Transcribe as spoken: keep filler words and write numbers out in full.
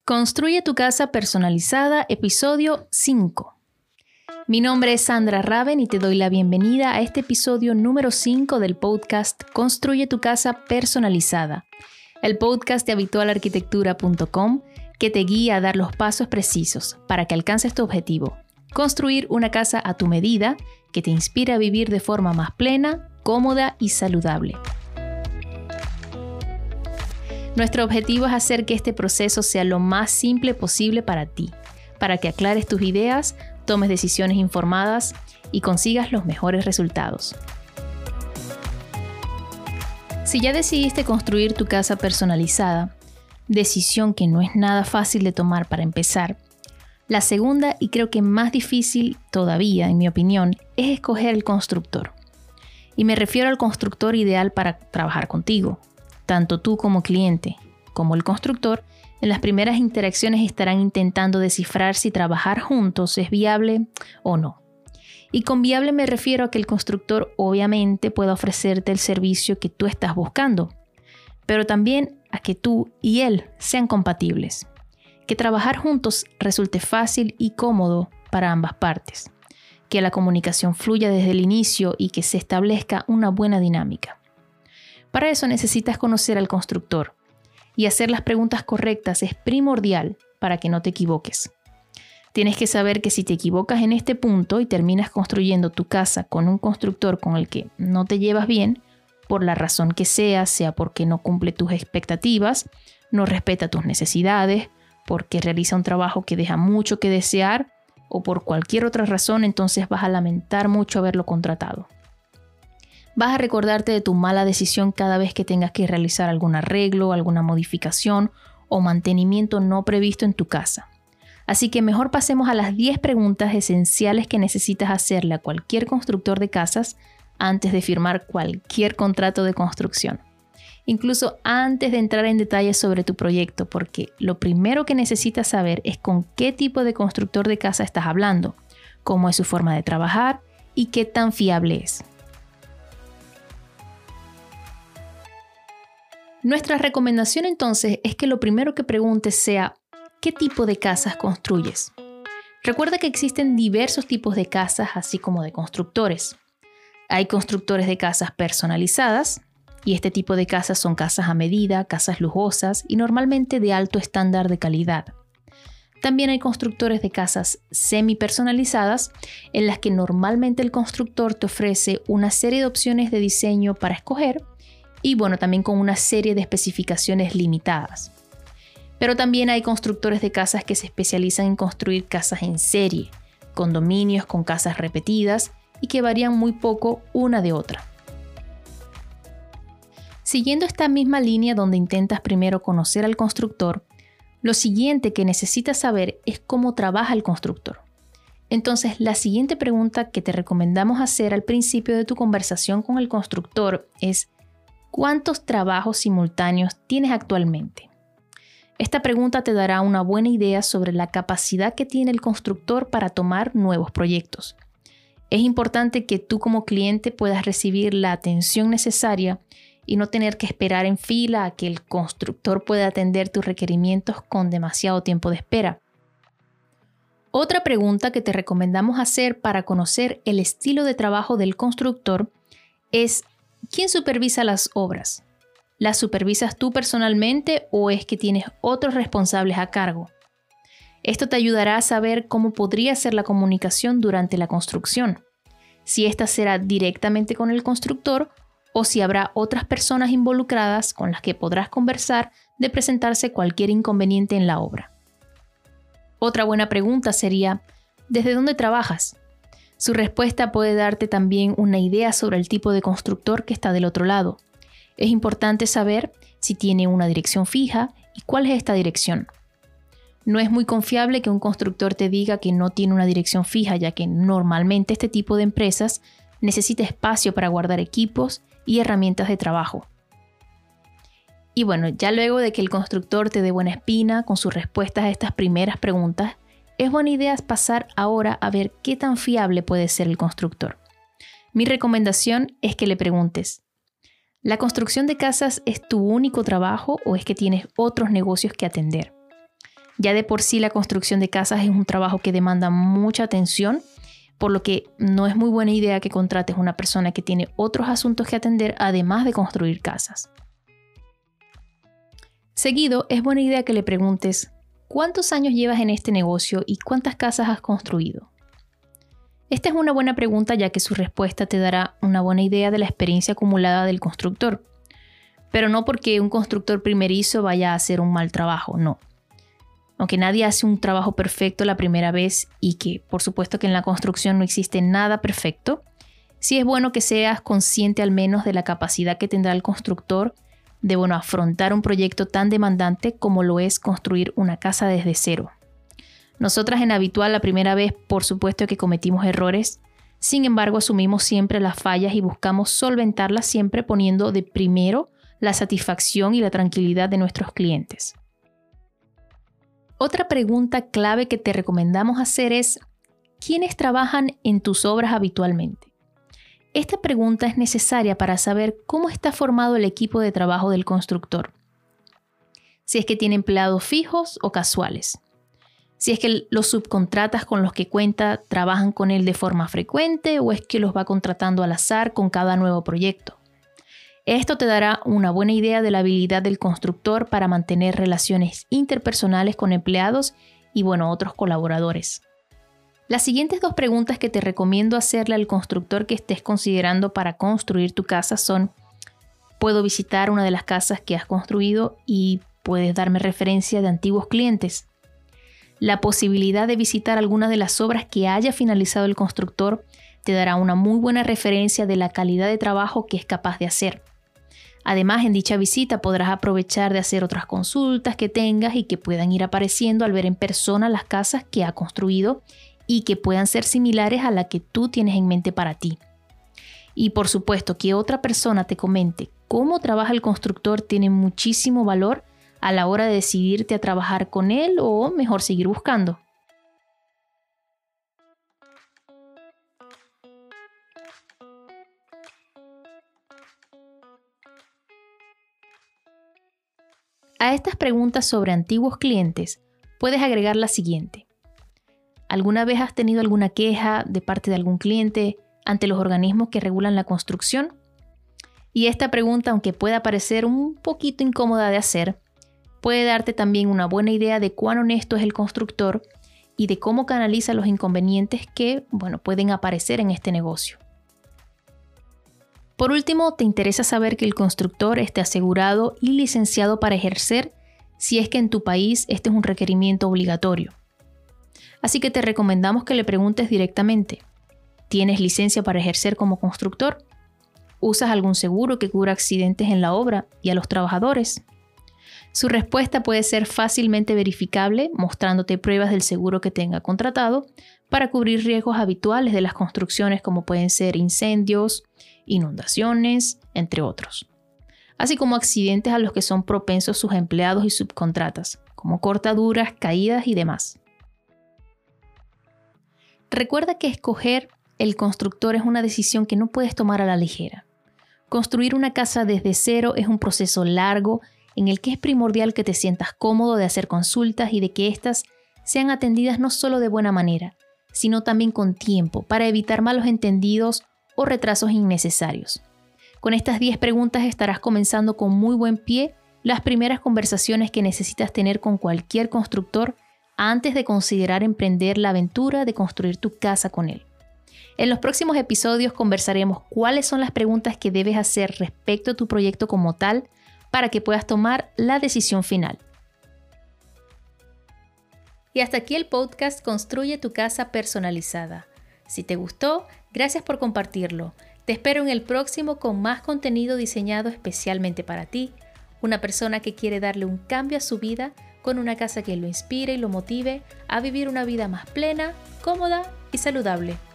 Construye tu casa personalizada, episodio cinco. Mi nombre es Sandra Raven y te doy la bienvenida a este episodio número cinco del podcast Construye tu casa personalizada, el podcast de habitual arquitectura punto com que te guía a dar los pasos precisos para que alcances tu objetivo, construir una casa a tu medida que te inspire a vivir de forma más plena, cómoda y saludable. Nuestro objetivo es hacer que este proceso sea lo más simple posible para ti, para que aclares tus ideas, tomes decisiones informadas y consigas los mejores resultados. Si ya decidiste construir tu casa personalizada, decisión que no es nada fácil de tomar para empezar, la segunda y creo que más difícil todavía, en mi opinión, es escoger el constructor. Y me refiero al constructor ideal para trabajar contigo. Tanto tú como cliente, como el constructor, en las primeras interacciones estarán intentando descifrar si trabajar juntos es viable o no. Y con viable me refiero a que el constructor obviamente pueda ofrecerte el servicio que tú estás buscando, pero también a que tú y él sean compatibles, que trabajar juntos resulte fácil y cómodo para ambas partes, que la comunicación fluya desde el inicio y que se establezca una buena dinámica. Para eso necesitas conocer al constructor y hacer las preguntas correctas es primordial para que no te equivoques. Tienes que saber que si te equivocas en este punto y terminas construyendo tu casa con un constructor con el que no te llevas bien, por la razón que sea, sea porque no cumple tus expectativas, no respeta tus necesidades, porque realiza un trabajo que deja mucho que desear o por cualquier otra razón, entonces vas a lamentar mucho haberlo contratado. Vas a recordarte de tu mala decisión cada vez que tengas que realizar algún arreglo, alguna modificación o mantenimiento no previsto en tu casa. Así que mejor pasemos a las diez preguntas esenciales que necesitas hacerle a cualquier constructor de casas antes de firmar cualquier contrato de construcción. Incluso antes de entrar en detalles sobre tu proyecto, porque lo primero que necesitas saber es con qué tipo de constructor de casa estás hablando, cómo es su forma de trabajar y qué tan fiable es. Nuestra recomendación entonces es que lo primero que preguntes sea ¿qué tipo de casas construyes? Recuerda que existen diversos tipos de casas así como de constructores. Hay constructores de casas personalizadas y este tipo de casas son casas a medida, casas lujosas y normalmente de alto estándar de calidad. También hay constructores de casas semi-personalizadas en las que normalmente el constructor te ofrece una serie de opciones de diseño para escoger y bueno, también con una serie de especificaciones limitadas. Pero también hay constructores de casas que se especializan en construir casas en serie, condominios con casas repetidas y que varían muy poco una de otra. Siguiendo esta misma línea donde intentas primero conocer al constructor, lo siguiente que necesitas saber es cómo trabaja el constructor. Entonces, la siguiente pregunta que te recomendamos hacer al principio de tu conversación con el constructor es ¿cuántos trabajos simultáneos tienes actualmente? Esta pregunta te dará una buena idea sobre la capacidad que tiene el constructor para tomar nuevos proyectos. Es importante que tú como cliente puedas recibir la atención necesaria y no tener que esperar en fila a que el constructor pueda atender tus requerimientos con demasiado tiempo de espera. Otra pregunta que te recomendamos hacer para conocer el estilo de trabajo del constructor es ¿quién supervisa las obras? ¿Las supervisas tú personalmente o es que tienes otros responsables a cargo? Esto te ayudará a saber cómo podría ser la comunicación durante la construcción, si esta será directamente con el constructor o si habrá otras personas involucradas con las que podrás conversar de presentarse cualquier inconveniente en la obra. Otra buena pregunta sería, ¿desde dónde trabajas? Su respuesta puede darte también una idea sobre el tipo de constructor que está del otro lado. Es importante saber si tiene una dirección fija y cuál es esta dirección. No es muy confiable que un constructor te diga que no tiene una dirección fija, ya que normalmente este tipo de empresas necesita espacio para guardar equipos y herramientas de trabajo. Y bueno, ya luego de que el constructor te dé buena espina con sus respuestas a estas primeras preguntas, es buena idea pasar ahora a ver qué tan fiable puede ser el constructor. Mi recomendación es que le preguntes, ¿la construcción de casas es tu único trabajo o es que tienes otros negocios que atender? Ya de por sí la construcción de casas es un trabajo que demanda mucha atención, por lo que no es muy buena idea que contrates una persona que tiene otros asuntos que atender además de construir casas. Seguido, es buena idea que le preguntes ¿cuántos años llevas en este negocio y cuántas casas has construido? Esta es una buena pregunta ya que su respuesta te dará una buena idea de la experiencia acumulada del constructor. Pero no porque un constructor primerizo vaya a hacer un mal trabajo, no. Aunque nadie hace un trabajo perfecto la primera vez y que por supuesto que en la construcción no existe nada perfecto, sí es bueno que seas consciente al menos de la capacidad que tendrá el constructor de bueno, afrontar un proyecto tan demandante como lo es construir una casa desde cero. Nosotras en Habitual la primera vez por supuesto que cometimos errores, sin embargo asumimos siempre las fallas y buscamos solventarlas siempre poniendo de primero la satisfacción y la tranquilidad de nuestros clientes. Otra pregunta clave que te recomendamos hacer es ¿quiénes trabajan en tus obras habitualmente? Esta pregunta es necesaria para saber cómo está formado el equipo de trabajo del constructor. Si es que tiene empleados fijos o casuales. Si es que los subcontratas con los que cuenta trabajan con él de forma frecuente o es que los va contratando al azar con cada nuevo proyecto. Esto te dará una buena idea de la habilidad del constructor para mantener relaciones interpersonales con empleados y bueno, otros colaboradores. Las siguientes dos preguntas que te recomiendo hacerle al constructor que estés considerando para construir tu casa son: ¿puedo visitar una de las casas que has construido y puedes darme referencia de antiguos clientes? La posibilidad de visitar alguna de las obras que haya finalizado el constructor te dará una muy buena referencia de la calidad de trabajo que es capaz de hacer. Además, en dicha visita podrás aprovechar de hacer otras consultas que tengas y que puedan ir apareciendo al ver en persona las casas que ha construido y que puedan ser similares a la que tú tienes en mente para ti. Y por supuesto que otra persona te comente cómo trabaja el constructor tiene muchísimo valor a la hora de decidirte a trabajar con él o mejor seguir buscando. A estas preguntas sobre antiguos clientes puedes agregar la siguiente. ¿Alguna vez has tenido alguna queja de parte de algún cliente ante los organismos que regulan la construcción? Y esta pregunta, aunque pueda parecer un poquito incómoda de hacer, puede darte también una buena idea de cuán honesto es el constructor y de cómo canaliza los inconvenientes que, bueno, pueden aparecer en este negocio. Por último, te interesa saber que el constructor esté asegurado y licenciado para ejercer si es que en tu país este es un requerimiento obligatorio. Así que te recomendamos que le preguntes directamente: ¿tienes licencia para ejercer como constructor? ¿Usas algún seguro que cubra accidentes en la obra y a los trabajadores? Su respuesta puede ser fácilmente verificable mostrándote pruebas del seguro que tenga contratado para cubrir riesgos habituales de las construcciones como pueden ser incendios, inundaciones, entre otros. Así como accidentes a los que son propensos sus empleados y subcontratas, como cortaduras, caídas y demás. Recuerda que escoger el constructor es una decisión que no puedes tomar a la ligera. Construir una casa desde cero es un proceso largo en el que es primordial que te sientas cómodo de hacer consultas y de que éstas sean atendidas no solo de buena manera, sino también con tiempo para evitar malos entendidos o retrasos innecesarios. Con estas diez preguntas estarás comenzando con muy buen pie las primeras conversaciones que necesitas tener con cualquier constructor antes de considerar emprender la aventura de construir tu casa con él. En los próximos episodios conversaremos cuáles son las preguntas que debes hacer respecto a tu proyecto como tal para que puedas tomar la decisión final. Y hasta aquí el podcast Construye tu casa personalizada. Si te gustó, gracias por compartirlo. Te espero en el próximo con más contenido diseñado especialmente para ti, una persona que quiere darle un cambio a su vida con una casa que lo inspire y lo motive a vivir una vida más plena, cómoda y saludable.